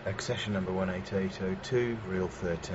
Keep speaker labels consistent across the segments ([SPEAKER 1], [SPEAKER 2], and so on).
[SPEAKER 1] Accession number 18802, reel 13.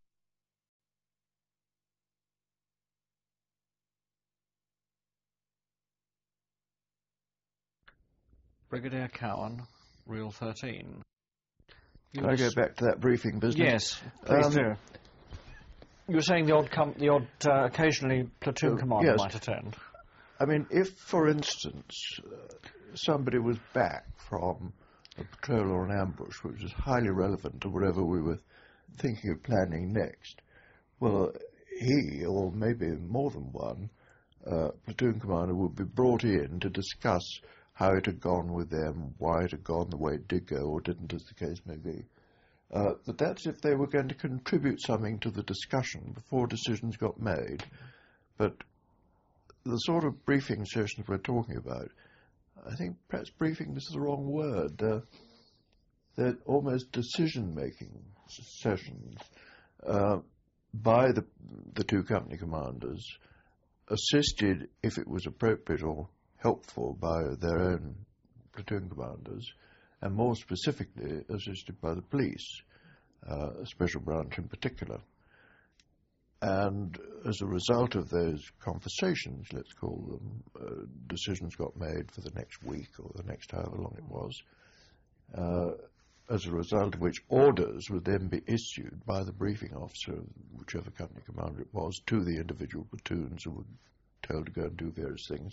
[SPEAKER 2] Brigadier Cowan, reel 13.
[SPEAKER 3] Can I go back to that briefing business?
[SPEAKER 2] Yes, please do. You were saying the odd occasionally platoon commander
[SPEAKER 3] yes.
[SPEAKER 2] might attend.
[SPEAKER 3] I mean, if, for instance, somebody was back from a patrol or an ambush, which was highly relevant to whatever we were thinking of planning next, well, he, or maybe more than one, platoon commander would be brought in to discuss how it had gone with them, why it had gone the way it did go, or didn't, as the case may be. But that's if they were going to contribute something to the discussion before decisions got made. But the sort of briefing sessions we're talking about, I think perhaps briefing is the wrong word. They're almost decision-making sessions by the two company commanders, assisted, if it was appropriate or helpful, by their own platoon commanders, and more specifically assisted by the police, a special branch in particular. And as a result of those Conversations, let's call them, decisions got made for the next week or the next however long it was, as a result of which orders would then be issued by the briefing officer, whichever company commander it was, to the individual platoons who were told to go and do various things.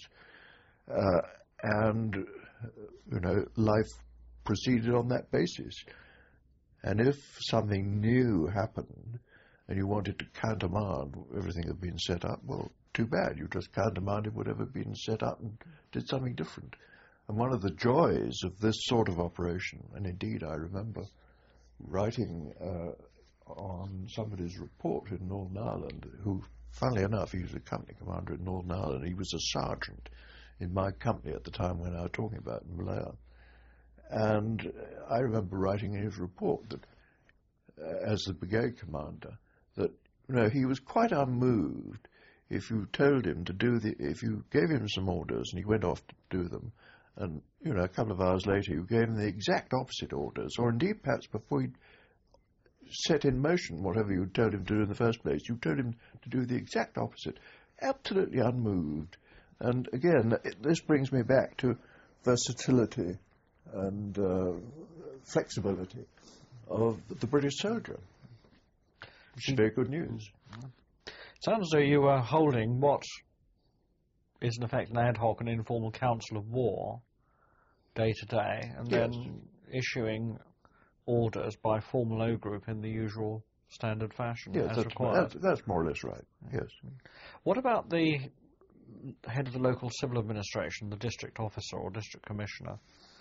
[SPEAKER 3] And, you know, life proceeded on that basis. And if something new happened and you wanted to countermand everything that had been set up, well, too bad. You just countermanded whatever had been set up and did something different. And one of the joys of this sort of operation, and indeed I remember writing on somebody's report in Northern Ireland, who, funnily enough, he was a company commander in Northern Ireland. He was a sergeant in my company at the time when I was talking about Malaya. And I remember writing in his report that, as the brigade commander, that, you know, he was quite unmoved if you told him to do if you gave him some orders and he went off to do them, and, you know, a couple of hours later you gave him the exact opposite orders, or indeed perhaps before he'd set in motion whatever you told him to do in the first place, you told him to do the exact opposite. Absolutely unmoved. And again, this brings me back to versatility and flexibility of the British soldier, which is very good news.
[SPEAKER 2] Sounds as though you were holding what is in effect an ad hoc and informal council of war day to day, and
[SPEAKER 3] yes.
[SPEAKER 2] then issuing orders by formal O group in the usual standard fashion,
[SPEAKER 3] yes,
[SPEAKER 2] as required.
[SPEAKER 3] That's more or less right, yes.
[SPEAKER 2] What about the head of the local civil administration, the district officer or district commissioner?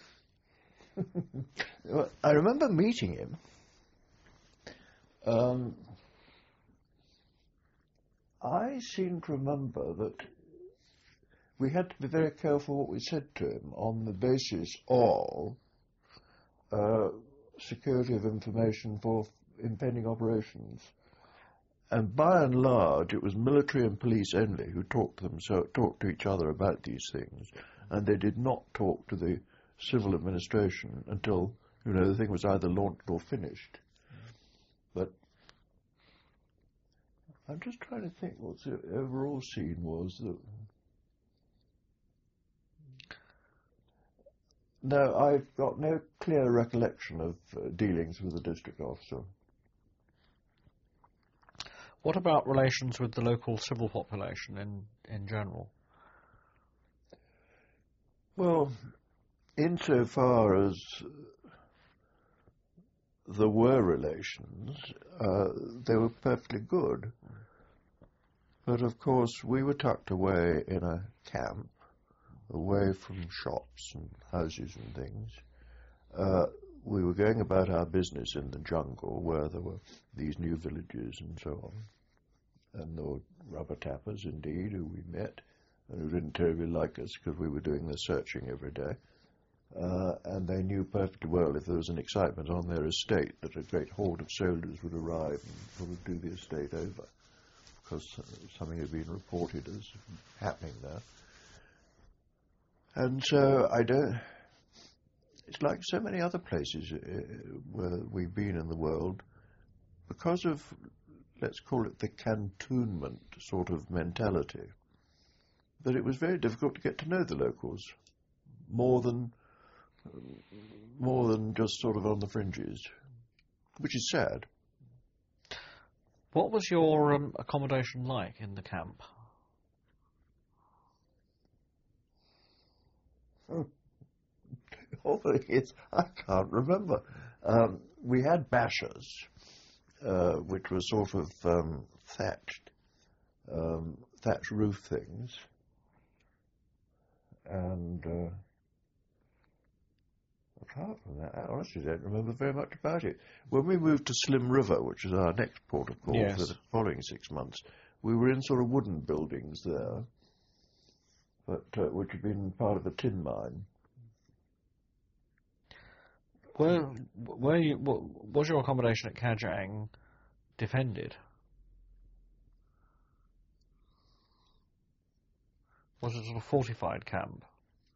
[SPEAKER 3] Well, I remember meeting him. I seem to remember that we had to be very careful what we said to him on the basis of security of information for impending operations. And by and large, it was military and police only who talked to each other about these things, and they did not talk to the civil administration until, you know, the thing was either launched or finished. But I'm just trying to think what the overall scene was. No, I've got no clear recollection of dealings with the district officer.
[SPEAKER 2] What about relations with the local civil population in general?
[SPEAKER 3] Well, insofar as there were relations, they were perfectly good. But of course, we were tucked away in a camp, away from shops and houses and things. We were going about our business in the jungle, where there were these new villages and so on. And there were rubber tappers, indeed, who we met, and who didn't terribly like us because we were doing the searching every day. And they knew perfectly well if there was an excitement on their estate that a great horde of soldiers would arrive and would do the estate over, because something had been reported as happening there. And so it's like so many other places where we've been in the world, because of, let's call it the cantonment sort of mentality, that it was very difficult to get to know the locals more than just sort of on the fringes, which is sad.
[SPEAKER 2] What was your accommodation like in the camp?
[SPEAKER 3] All the thing is, I can't remember. We had bashers, which were sort of thatched roof things, and apart from that, I honestly don't remember very much about it. When we moved to Slim River, which is our next port of call
[SPEAKER 2] Yes.
[SPEAKER 3] for the following 6 months, we were in sort of wooden buildings there, but which had been part of a tin mine.
[SPEAKER 2] Was your accommodation at Kajang defended? Was it sort of fortified camp?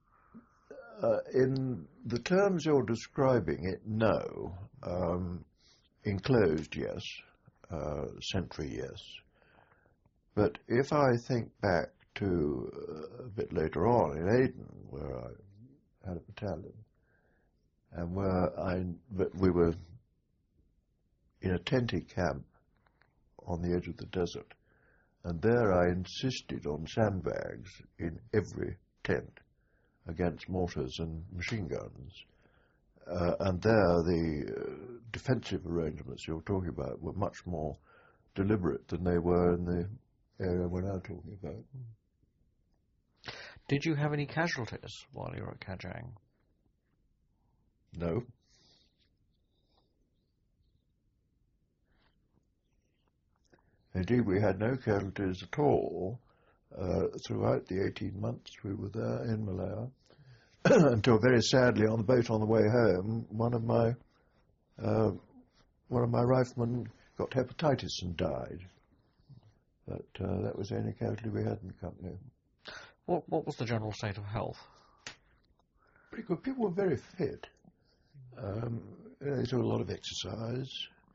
[SPEAKER 3] In the terms you're describing it, no. Enclosed, yes. Sentry, yes. But if I think back to a bit later on in Aden, where I had a battalion, and we were in a tenty camp on the edge of the desert, and there I insisted on sandbags in every tent against mortars and machine guns. And there the defensive arrangements you're talking about were much more deliberate than they were in the area we're now talking about.
[SPEAKER 2] Did you have any casualties while you were at Kajang?
[SPEAKER 3] No. Indeed, we had no casualties at all throughout the 18 months we were there in Malaya, until very sadly on the boat on the way home, one of my riflemen got hepatitis and died. But that was the only casualty we had in the company.
[SPEAKER 2] What was the general state of health?
[SPEAKER 3] Pretty good. People were very fit. They do a lot of exercise.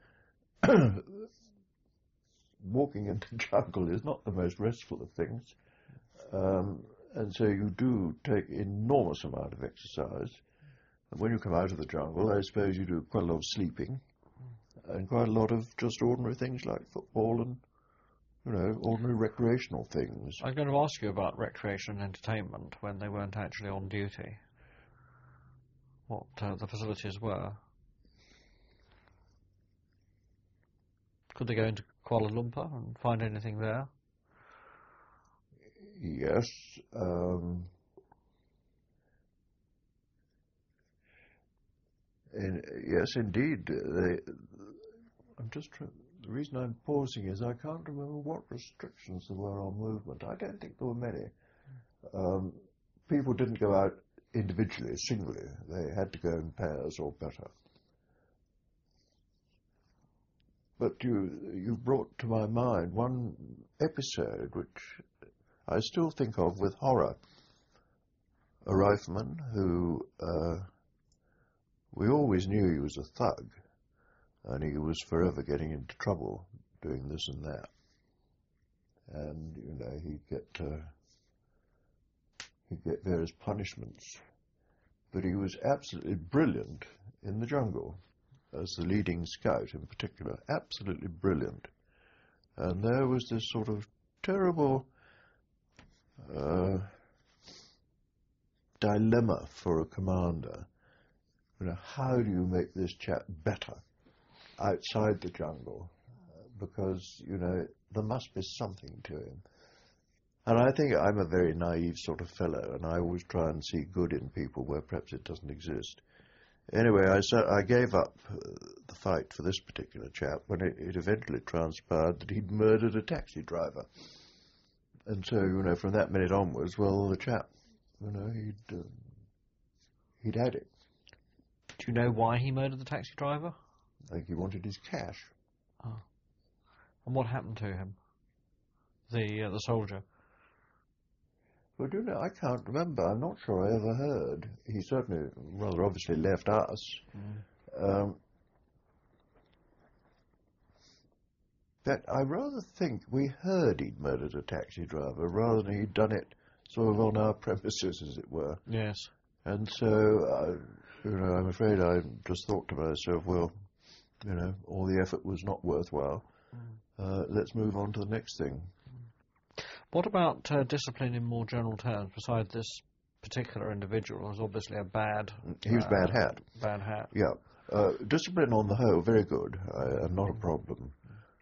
[SPEAKER 3] Walking in the jungle is not the most restful of things. And so you do take enormous amount of exercise. And when you come out of the jungle, I suppose you do quite a lot of sleeping and quite a lot of just ordinary things like football and, ordinary recreational things.
[SPEAKER 2] I was going to ask you about recreation and entertainment when they weren't actually on duty. What the facilities were. Could they go into Kuala Lumpur and find anything there?
[SPEAKER 3] Yes. Yes, indeed. The reason I'm pausing is I can't remember what restrictions there were on movement. I don't think there were many. People didn't go out individually, singly. They had to go in pairs or better. But you brought to my mind one episode which I still think of with horror. A rifleman who, we always knew he was a thug, and he was forever getting into trouble doing this and that. And, he'd get various punishments. But he was absolutely brilliant in the jungle, as the leading scout in particular, absolutely brilliant. And there was this sort of terrible dilemma for a commander. How do you make this chap better outside the jungle? Because, there must be something to him. And I think I'm a very naive sort of fellow, and I always try and see good in people where perhaps it doesn't exist. Anyway, I gave up the fight for this particular chap when it eventually transpired that he'd murdered a taxi driver. And so, from that minute onwards, well, the chap, he'd had it.
[SPEAKER 2] Do you know why he murdered the taxi driver?
[SPEAKER 3] I think he wanted his cash.
[SPEAKER 2] Oh. And what happened to him? The soldier?
[SPEAKER 3] Well, do you know, I can't remember. I'm not sure I ever heard. He certainly rather obviously left us. But I rather think we heard he'd murdered a taxi driver rather than he'd done it sort of on our premises, as it were.
[SPEAKER 2] Yes.
[SPEAKER 3] And so, I'm afraid I just thought to myself, well, all the effort was not worthwhile. Let's move on to the next thing.
[SPEAKER 2] What about discipline in more general terms, besides this particular individual who's obviously a bad...
[SPEAKER 3] He was bad hat.
[SPEAKER 2] Bad hat.
[SPEAKER 3] Yeah. Discipline on the whole, very good, not a problem.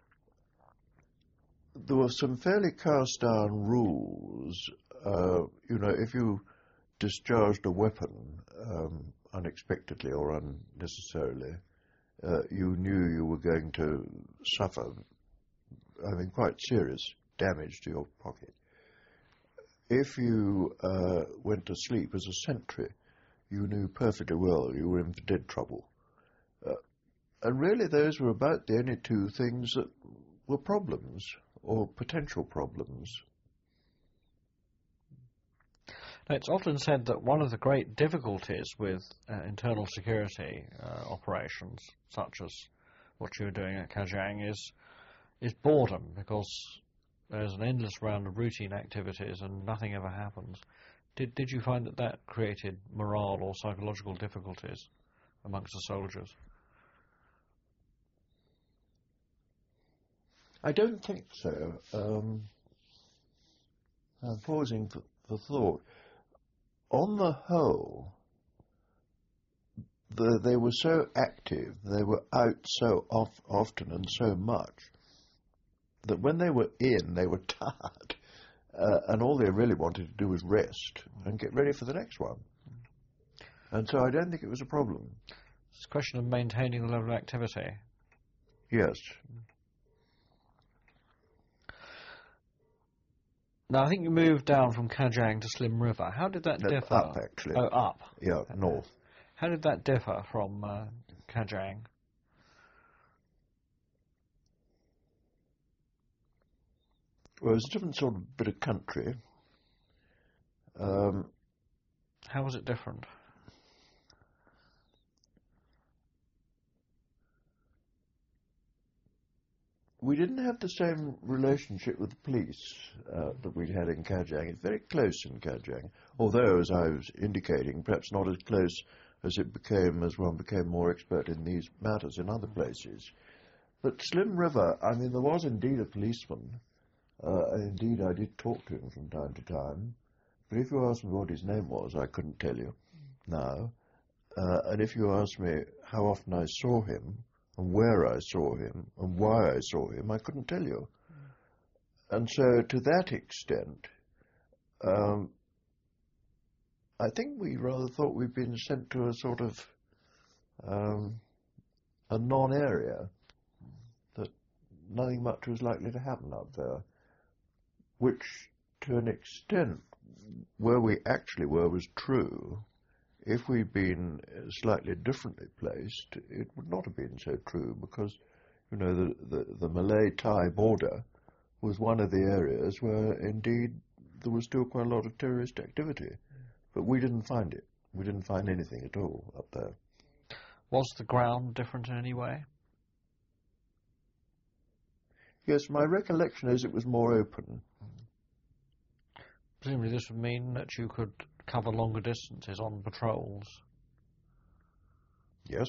[SPEAKER 3] There were some fairly cast-down rules. If you discharged a weapon unexpectedly or unnecessarily, you knew you were going to suffer, quite serious damage to your pocket. If you went to sleep as a sentry, you knew perfectly well you were in for dead trouble. And really those were about the only two things that were problems, or potential problems.
[SPEAKER 2] Now, it's often said that one of the great difficulties with internal security operations, such as what you were doing at Kajang, is boredom, because there's an endless round of routine activities and nothing ever happens. Did you find that created morale or psychological difficulties amongst the soldiers?
[SPEAKER 3] I don't think so. I'm pausing for thought. On the whole, they were so active, they were out so often and so much, that when they were in, they were tired. And all they really wanted to do was rest and get ready for the next one. And so I don't think it was a problem.
[SPEAKER 2] It's a question of maintaining the level of activity.
[SPEAKER 3] Yes.
[SPEAKER 2] Now, I think you moved down from Kajang to Slim River. How did that differ?
[SPEAKER 3] Up, actually.
[SPEAKER 2] Oh, up.
[SPEAKER 3] Yeah, north.
[SPEAKER 2] How did that differ from Kajang?
[SPEAKER 3] Well, it was a different sort of bit of country.
[SPEAKER 2] How was it different?
[SPEAKER 3] We didn't have the same relationship with the police that we'd had in Kajang. It's very close in Kajang, although, as I was indicating, perhaps not as close as it became as one became more expert in these matters in other places. But Slim River, there was indeed a policeman. Indeed, I did talk to him from time to time. But if you asked me what his name was, I couldn't tell you now. And if you asked me how often I saw him, and where I saw him, and why I saw him, I couldn't tell you. And so, to that extent, I think we rather thought we'd been sent to a sort of a non-area, that nothing much was likely to happen up there, which, to an extent, where we actually were was true. If we'd been slightly differently placed, it would not have been so true, because, the Malay-Thai border was one of the areas where, indeed, there was still quite a lot of terrorist activity. But we didn't find it. We didn't find anything at all up there.
[SPEAKER 2] Was the ground different in any way?
[SPEAKER 3] Yes, my recollection is it was more open.
[SPEAKER 2] Presumably this would mean that you could cover longer distances on patrols.
[SPEAKER 3] Yes.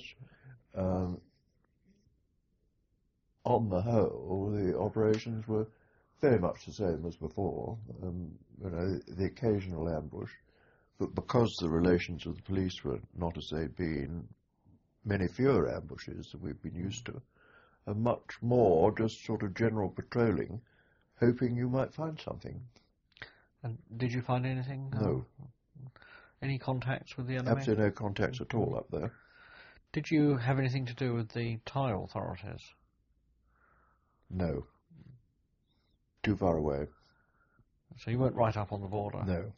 [SPEAKER 3] On the whole, the operations were very much the same as before. The occasional ambush, but because the relations with the police were not as they'd been, many fewer ambushes than we've been used to, and much more just sort of general patrolling, hoping you might find something.
[SPEAKER 2] And did you find anything?
[SPEAKER 3] No.
[SPEAKER 2] Any contacts with the enemy?
[SPEAKER 3] Absolutely no contacts at all up there.
[SPEAKER 2] Did you have anything to do with the Thai authorities?
[SPEAKER 3] No. Too far away.
[SPEAKER 2] So you weren't right up on the border?
[SPEAKER 3] No.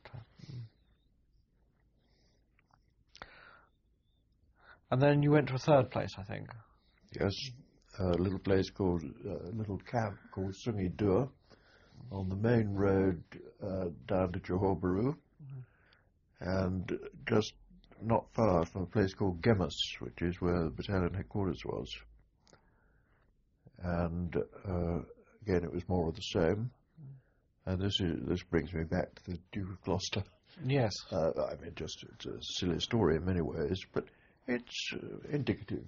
[SPEAKER 2] And then you went to a third place, I think.
[SPEAKER 3] Yes, a little place called, a little camp called Sungi Dua, on the main road down to Johor Bahru, and just not far from a place called Gemus, which is where the battalion headquarters was. And again, it was more of the same. And this brings me back to the Duke of Gloucester.
[SPEAKER 2] Yes.
[SPEAKER 3] I mean, just it's a silly story in many ways, but it's indicative.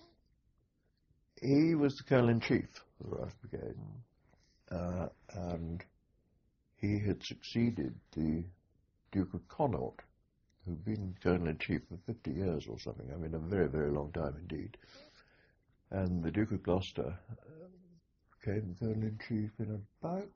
[SPEAKER 3] He was the Colonel-in-Chief of the Rifle Brigade, and he had succeeded the Duke of Connaught, who'd been Colonel-in-Chief for 50 years or something. I mean, a very, very long time indeed. And the Duke of Gloucester became Colonel-in-Chief in about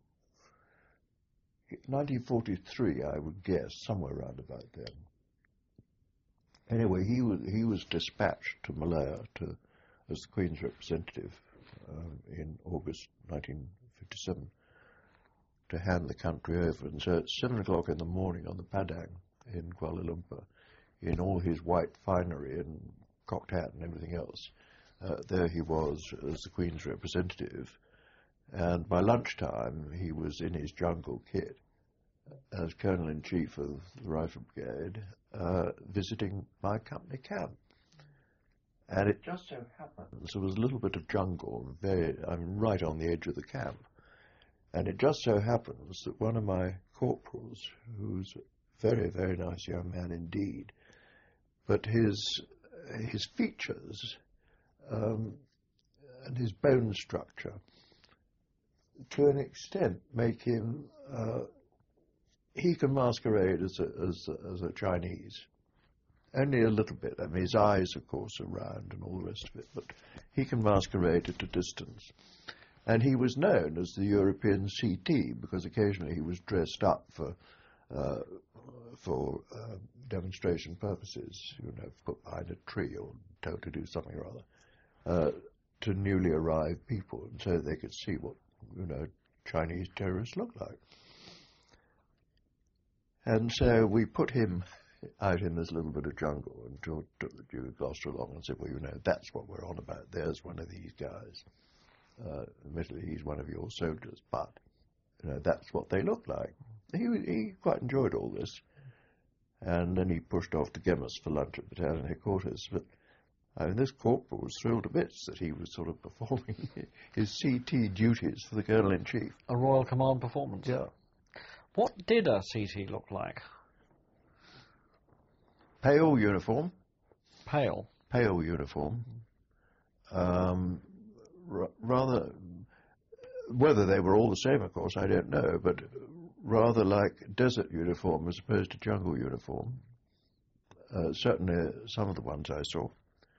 [SPEAKER 3] 1943, I would guess, somewhere around about then. Anyway, he was dispatched to Malaya as the Queen's representative in August 1957 to hand the country over. And so at 7 o'clock in the morning on the Padang in Kuala Lumpur, in all his white finery and cocked hat and everything else, there he was as the Queen's representative. And by lunchtime, he was in his jungle kit as Colonel-in-Chief of the Rifle Brigade, visiting my company camp. And it just so happens there was a little bit of jungle, right on the edge of the camp. And it just so happens that one of my corporals, who's a very, very nice young man indeed, but his features and his bone structure, to an extent, make him he can masquerade as a Chinese. Only a little bit. I mean, his eyes, of course, are round and all the rest of it, but he can masquerade at a distance. And he was known as the European CT because occasionally he was dressed up for demonstration purposes, put behind a tree or told to do something or other, to newly arrived people, and so they could see what, Chinese terrorists look like. And so we put him out in this little bit of jungle and took the Duke of Gloucester along and said, well, that's what we're on about. There's one of these guys. Admittedly, he's one of your soldiers, but, that's what they look like. He quite enjoyed all this. And then he pushed off to Gemus for lunch at battalion headquarters. But, this corporal was thrilled to bits that he was sort of performing his CT duties for the Colonel-in-Chief.
[SPEAKER 2] A Royal Command performance.
[SPEAKER 3] Yeah.
[SPEAKER 2] What did a CT look like?
[SPEAKER 3] Pale uniform.
[SPEAKER 2] Pale?
[SPEAKER 3] Pale uniform. Rather, whether they were all the same, of course, I don't know, but rather like desert uniform as opposed to jungle uniform. Certainly some of the ones I saw.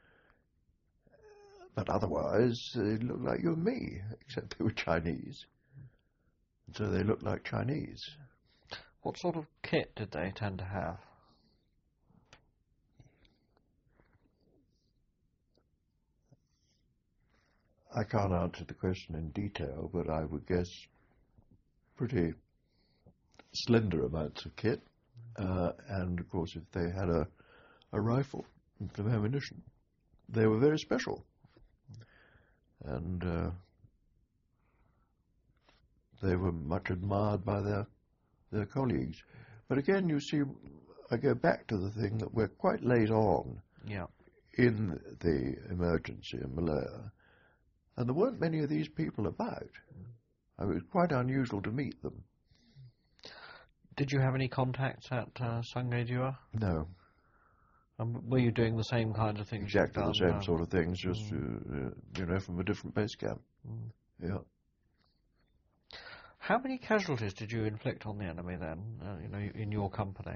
[SPEAKER 3] But otherwise, they looked like you and me, except they were Chinese. So they looked like Chinese.
[SPEAKER 2] What sort of kit did they tend to have?
[SPEAKER 3] I can't answer the question in detail, but I would guess pretty slender amounts of kit. And, of course, if they had a rifle and some ammunition, they were very special. And they were much admired by their colleagues. But again, you see, I go back to the thing that we're quite late on in the emergency in Malaya, and there weren't many of these people about. It was quite unusual to meet them.
[SPEAKER 2] Did you have any contacts at Sungai Dua?
[SPEAKER 3] No.
[SPEAKER 2] Were you doing the same kind of things?
[SPEAKER 3] Exactly the same sort of things, just, from a different base camp. Yeah.
[SPEAKER 2] How many casualties did you inflict on the enemy then, in your company?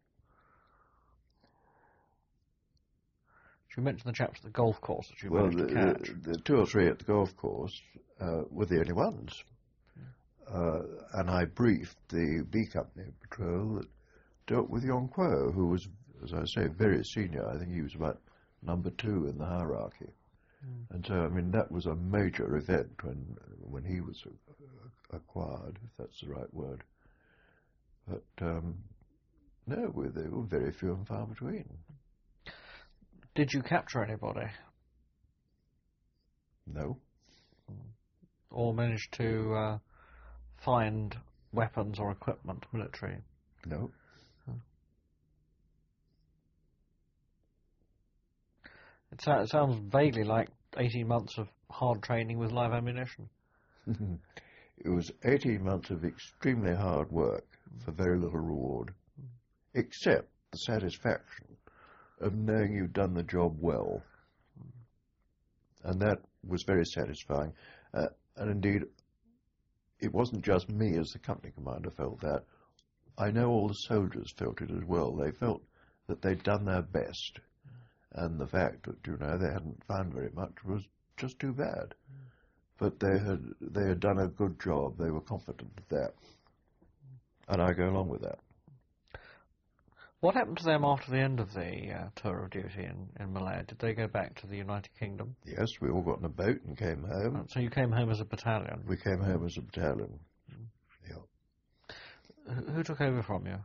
[SPEAKER 2] You mentioned the chaps at the golf course that you managed to catch.
[SPEAKER 3] The 2 or 3 at the golf course were the only ones. And I briefed the B Company patrol that dealt with Yong Kuo, who was, as I say, very senior. I think he was about number 2 in the hierarchy. And so, that was a major event when he was acquired, if that's the right word. But, no, they were very few and far between.
[SPEAKER 2] Did you capture anybody?
[SPEAKER 3] No.
[SPEAKER 2] Or manage to find weapons or equipment, military?
[SPEAKER 3] No.
[SPEAKER 2] It sounds vaguely like 18 months of hard training with live ammunition.
[SPEAKER 3] It was 18 months of extremely hard work for very little reward, except the satisfaction of knowing you've done the job well. And that was very satisfying. And indeed, it wasn't just me as the company commander felt that. I know all the soldiers felt it as well. They felt that they'd done their best. And the fact that, they hadn't found very much was just too bad. But they had done a good job. They were confident of that. And I go along with that.
[SPEAKER 2] What happened to them after the end of the tour of duty in Malaya? Did they go back to the United Kingdom?
[SPEAKER 3] Yes, we all got in a boat and came home.
[SPEAKER 2] So you came home as a battalion?
[SPEAKER 3] We came home as a battalion. Yeah.
[SPEAKER 2] Who took over from you?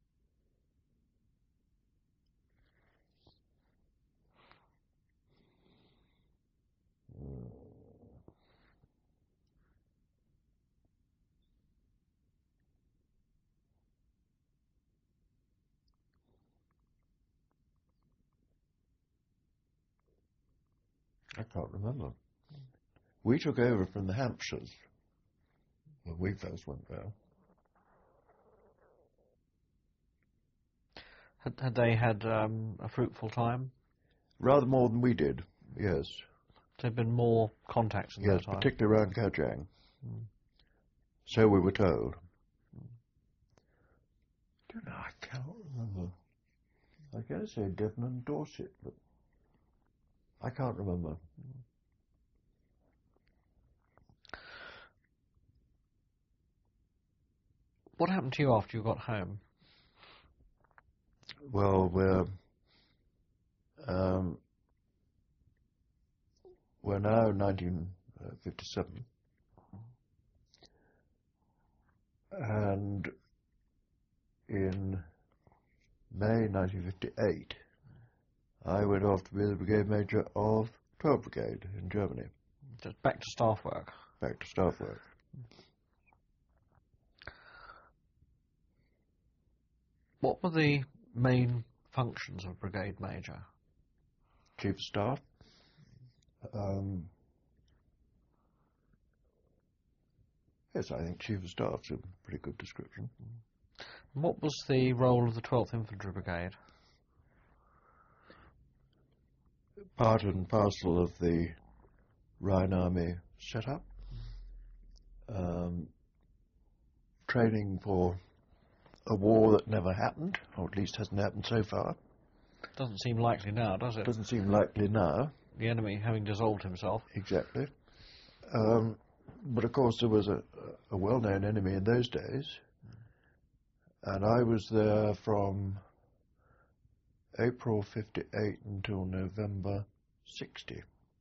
[SPEAKER 3] I can't remember. We took over from the Hampshires when we first went there.
[SPEAKER 2] Had they had a fruitful time?
[SPEAKER 3] Rather more than we did, yes.
[SPEAKER 2] There had been more contacts in that time?
[SPEAKER 3] Yes, particularly around Kajang. So we were told. I can't remember. I was going to say Devon and Dorset, but I can't remember.
[SPEAKER 2] What happened to you after you got home?
[SPEAKER 3] Well, we're now in 1957, and in May 1958, I went off to be the brigade major of 12th Brigade in Germany.
[SPEAKER 2] Just back to staff work?
[SPEAKER 3] Back to staff work.
[SPEAKER 2] What were the main functions of brigade major?
[SPEAKER 3] Chief of Staff. Yes, I think Chief of Staff's a pretty good description.
[SPEAKER 2] And what was the role of the 12th Infantry Brigade?
[SPEAKER 3] Part and parcel of the Rhine Army setup. Training for a war that never happened, or at least hasn't happened so far.
[SPEAKER 2] Doesn't seem likely now, does it?
[SPEAKER 3] Doesn't seem likely now.
[SPEAKER 2] The enemy having dissolved himself.
[SPEAKER 3] Exactly. But of course there was a well-known enemy in those days, and I was there from April 58 until November 60.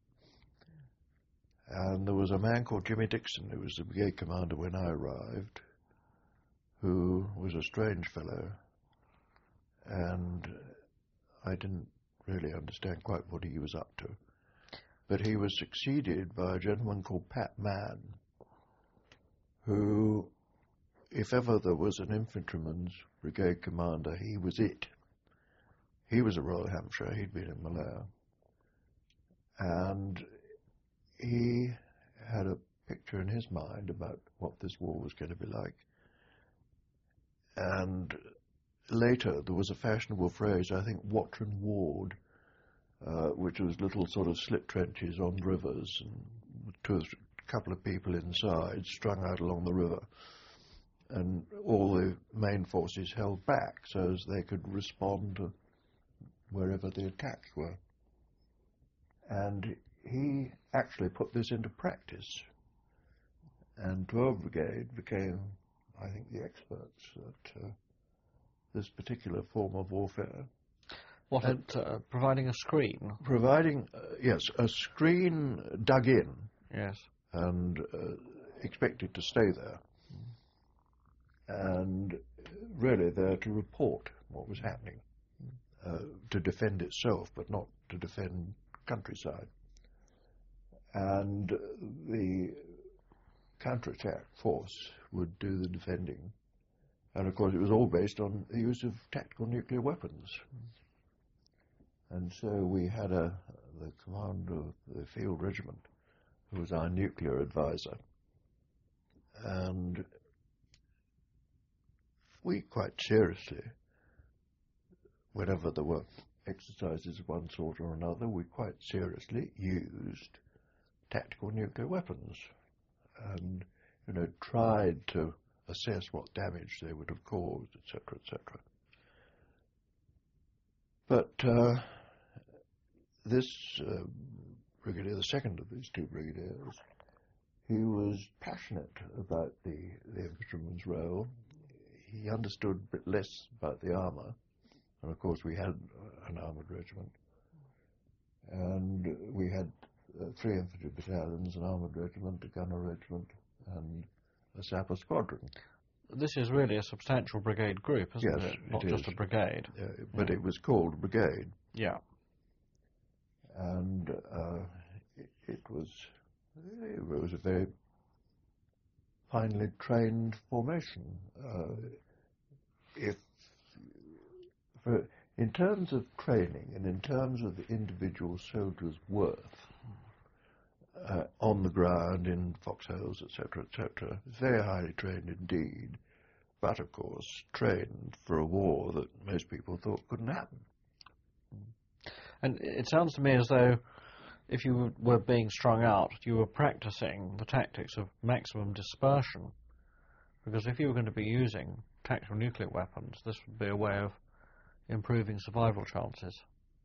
[SPEAKER 3] And there was a man called Jimmy Dixon, who was the brigade commander when I arrived, who was a strange fellow, and I didn't really understand quite what he was up to. But he was succeeded by a gentleman called Pat Mann, who, if ever there was an infantryman's brigade commander, he was it. He was a Royal Hampshire, he'd been in Malaya. And he had a picture in his mind about what this war was going to be like. And later there was a fashionable phrase, I think, watch and ward, which was little sort of slit trenches on rivers and a couple of people inside strung out along the river. And all the main forces held back so as they could respond to wherever the attacks were. And he actually put this into practice. And 12th Brigade became, I think, the experts at this particular form of warfare.
[SPEAKER 2] What, providing a screen?
[SPEAKER 3] Providing, yes, a screen dug in.
[SPEAKER 2] Yes.
[SPEAKER 3] And expected to stay there. And really there to report what was happening. To defend itself, but not to defend countryside. And the counterattack force would do the defending. And of course it was all based on the use of tactical nuclear weapons. And so we had the commander of the field regiment, who was our nuclear advisor. And we quite seriously, whenever there were exercises of one sort or another, we quite seriously used tactical nuclear weapons and, tried to assess what damage they would have caused, etc., etc. But this brigadier, the second of these two brigadiers, he was passionate about the infantryman's role. He understood a bit less about the armour, and of course we had an armoured regiment, and we had 3 infantry battalions, an armoured regiment, a gunner regiment, and a sapper squadron.
[SPEAKER 2] This is really a substantial brigade group, isn't
[SPEAKER 3] Yes,
[SPEAKER 2] it? Not
[SPEAKER 3] it
[SPEAKER 2] just
[SPEAKER 3] is.
[SPEAKER 2] a brigade.
[SPEAKER 3] But it was called a brigade.
[SPEAKER 2] Yeah.
[SPEAKER 3] And it was a very finely trained formation. In terms of training and in terms of the individual soldier's worth on the ground, in foxholes, etc., very highly trained indeed, but of course trained for a war that most people thought couldn't happen.
[SPEAKER 2] And it sounds to me as though if you were being strung out, you were practicing the tactics of maximum dispersion. Because if you were going to be using tactical nuclear weapons, this would be a way of improving survival chances.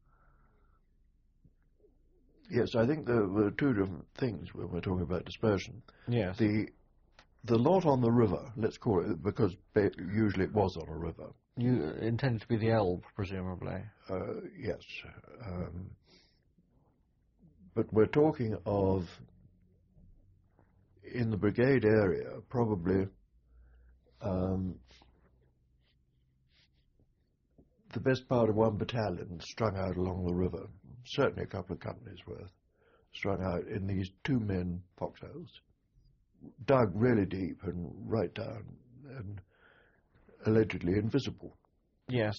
[SPEAKER 3] Yes, I think there were two different things when we're talking about dispersion.
[SPEAKER 2] Yes.
[SPEAKER 3] The lot on the river, let's call it, because usually it was on a river.
[SPEAKER 2] You intended to be the Elbe, presumably.
[SPEAKER 3] Yes. But we're talking of, in the brigade area, probably the best part of one battalion strung out along the river, certainly a couple of companies worth, strung out in these 2-men foxholes, dug really deep and right down, and allegedly invisible.
[SPEAKER 2] Yes.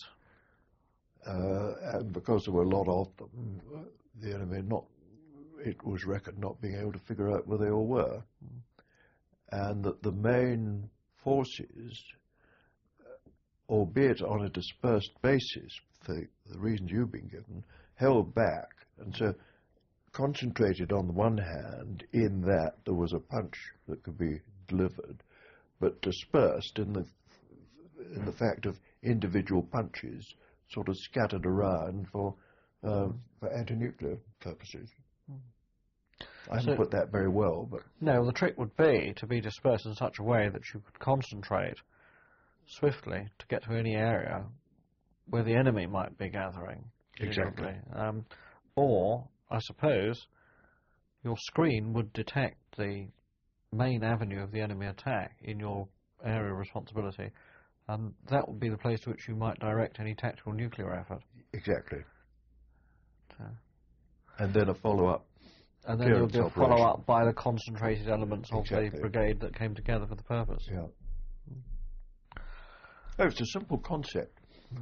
[SPEAKER 3] And because there were a lot of them, the enemy it was reckoned not being able to figure out where they all were. And that the main forces, albeit on a dispersed basis, for the reasons you've been given, held back, and so concentrated on the one hand in that there was a punch that could be delivered, but dispersed in the fact of individual punches sort of scattered around for anti-nuclear purposes. I haven't put that very well, but...
[SPEAKER 2] No, the trick would be to be dispersed in such a way that you could concentrate swiftly to get to any area where the enemy might be gathering.
[SPEAKER 3] Exactly.
[SPEAKER 2] Or, I suppose, your screen would detect the main avenue of the enemy attack in your area of responsibility, and that would be the place to which you might direct any tactical nuclear effort.
[SPEAKER 3] Exactly.
[SPEAKER 2] So.
[SPEAKER 3] And then a follow-up.
[SPEAKER 2] And then you'll be a follow-up by the concentrated elements of the brigade that came together for the purpose.
[SPEAKER 3] Yeah. Oh, it's a simple concept.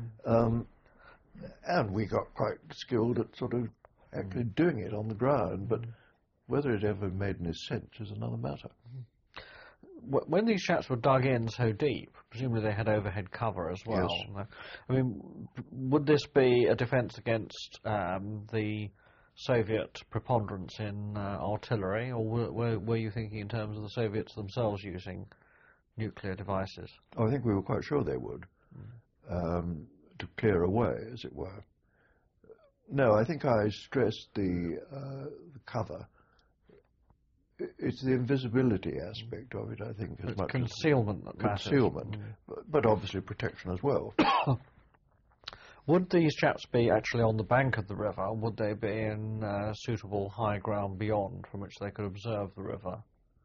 [SPEAKER 3] And we got quite skilled at sort of actually doing it on the ground, but whether it ever made any sense is another matter.
[SPEAKER 2] When these chaps were dug in so deep, presumably they had overhead cover as well.
[SPEAKER 3] Yes.
[SPEAKER 2] I mean, would this be a defence against the Soviet preponderance in artillery, or were you thinking in terms of the Soviets themselves using nuclear devices?
[SPEAKER 3] Oh, I think we were quite sure they would, to clear away, as it were. No, I think I stressed the cover. It's the invisibility aspect of it, I think, as much
[SPEAKER 2] concealment that matters.
[SPEAKER 3] Concealment, but obviously protection as well.
[SPEAKER 2] Would these chaps be actually on the bank of the river? Would they be in suitable high ground beyond from which they could observe the river?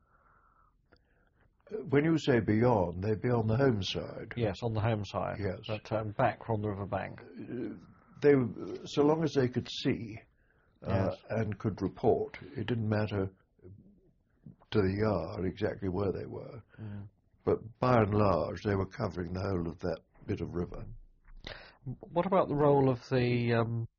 [SPEAKER 3] When you say beyond, they'd be on the home side.
[SPEAKER 2] Yes, on the home side.
[SPEAKER 3] Yes.
[SPEAKER 2] But back from the river bank.
[SPEAKER 3] They, so long as they could see
[SPEAKER 2] Yes.
[SPEAKER 3] and could report, it didn't matter to the yard exactly where they were.
[SPEAKER 2] Mm.
[SPEAKER 3] But by and large, they were covering the whole of that bit of river.
[SPEAKER 2] What about the role of the